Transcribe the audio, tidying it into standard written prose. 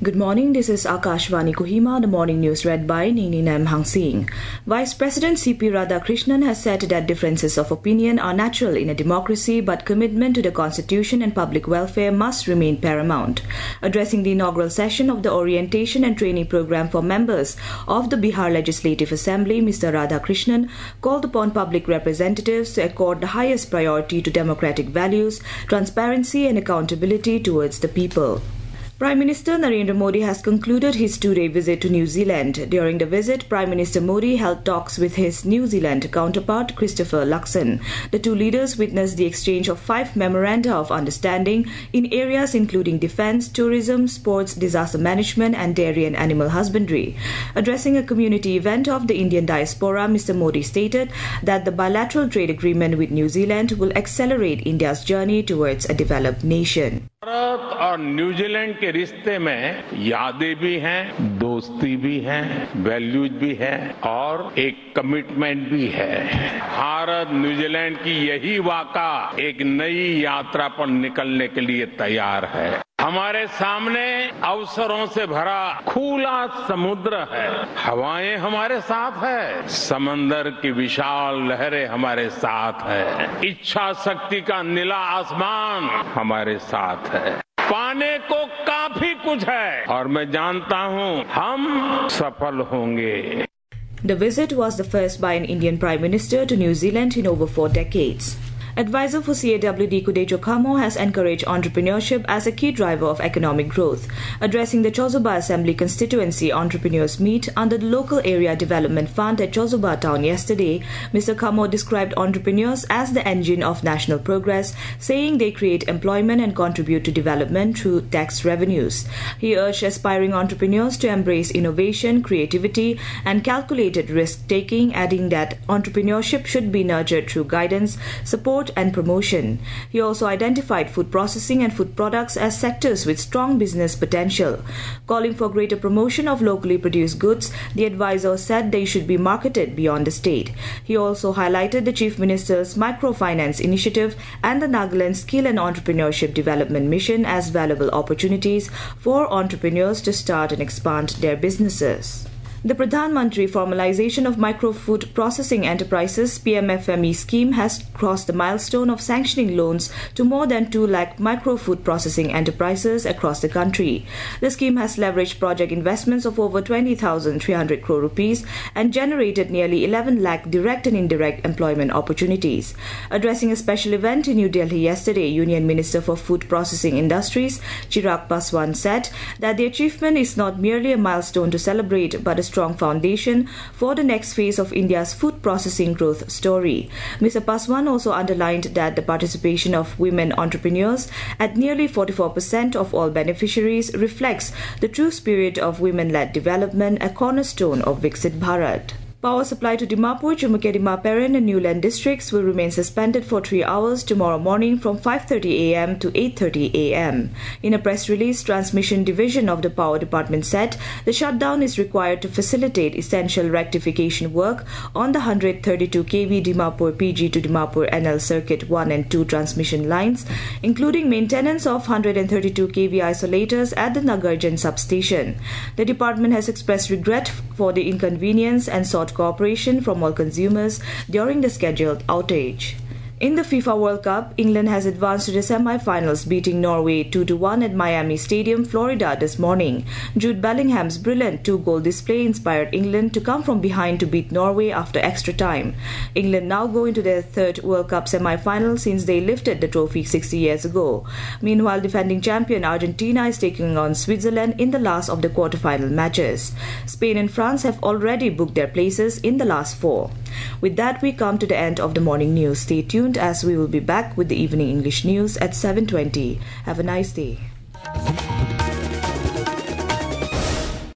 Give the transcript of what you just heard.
Good morning, this is Akashvani Kohima, the morning news read by Nini Nam Hang Sing. Vice President C.P. Radhakrishnan has said that differences of opinion are natural in a democracy, but commitment to the constitution and public welfare must remain paramount. Addressing the inaugural session of the Orientation and Training Program for members of the Bihar Legislative Assembly, Mr. Radhakrishnan called upon public representatives to accord the highest priority to democratic values, transparency and accountability towards the people. Prime Minister Narendra Modi has concluded his two-day visit to New Zealand. During the visit, Prime Minister Modi held talks with his New Zealand counterpart Christopher Luxon. The two leaders witnessed the exchange of 5 memoranda of understanding in areas including defence, tourism, sports, disaster management and dairy and animal husbandry. Addressing a community event of the Indian diaspora, Mr. Modi stated that the bilateral trade agreement with New Zealand will accelerate India's journey towards a developed nation. Bharat और New Zealand के रिश्ते में यादें भी हैं, दोस्ती भी है, वैल्यूज भी है और एक कमिटमेंट भी है। भारत न्यूजीलैंड की यही वाका एक नई यात्रा पर निकलने के लिए तैयार है। हमारे सामने अवसरों से भरा खुला समुद्र है, हवाएं हमारे साथ है, समंदर की विशाल लहरें हमारे साथ है, इच्छा शक्ति का नीला आसमान हमारे साथ है। पाने को काफी कुछ है और मैं जानता हूं हम सफल होंगे। The visit was the first by an Indian Prime Minister to New Zealand in over 4 decades. Advisor for CAWD Kudejo Kamo has encouraged entrepreneurship as a key driver of economic growth. Addressing the Chozuba Assembly constituency entrepreneurs meet under the Local Area Development Fund at Chozuba Town yesterday, Mr. Kamo described entrepreneurs as the engine of national progress, saying they create employment and contribute to development through tax revenues. He urged aspiring entrepreneurs to embrace innovation, creativity and calculated risk-taking, adding that entrepreneurship should be nurtured through guidance, support and promotion. He also identified food processing and food products as sectors with strong business potential. Calling for greater promotion of locally produced goods, the advisor said they should be marketed beyond the state. He also highlighted the Chief Minister's microfinance initiative and the Nagaland Skill and Entrepreneurship Development Mission as valuable opportunities for entrepreneurs to start and expand their businesses. The Pradhan Mantri Formalization of Micro Food Processing Enterprises PMFME scheme has crossed the milestone of sanctioning loans to more than 2 lakh micro food processing enterprises across the country. The scheme has leveraged project investments of over 20,300 crore rupees and generated nearly 11 lakh direct and indirect employment opportunities. Addressing a special event in New Delhi yesterday, Union Minister for Food Processing Industries Chirag Paswan said that the achievement is not merely a milestone to celebrate but a strong foundation for the next phase of India's food processing growth story. Mr. Paswan also underlined that the participation of women entrepreneurs at nearly 44% of all beneficiaries reflects the true spirit of women-led development, a cornerstone of Viksit Bharat. Power supply to Dimapur, Chumukedima Peren and Newland districts will remain suspended for 3 hours tomorrow morning from 5:30 a.m. to 8:30 a.m. In a press release, Transmission Division of the Power Department said the shutdown is required to facilitate essential rectification work on the 132 kV Dimapur PG to Dimapur NL Circuit 1 and 2 transmission lines, including maintenance of 132 kV isolators at the Nagarjan substation. The department has expressed regret for the inconvenience and sought cooperation from all consumers during the scheduled outage. In the FIFA World Cup, England has advanced to the semi-finals, beating Norway 2-1 at Miami Stadium, Florida this morning. Jude Bellingham's brilliant 2-goal display inspired England to come from behind to beat Norway after extra time. England now go into their 3rd World Cup semi-final since they lifted the trophy 60 years ago. Meanwhile, defending champion Argentina is taking on Switzerland in the last of the quarter-final matches. Spain and France have already booked their places in the last 4. With that, we come to the end of the morning news. Stay tuned as we will be back with the evening English news at 7:20. Have a nice day.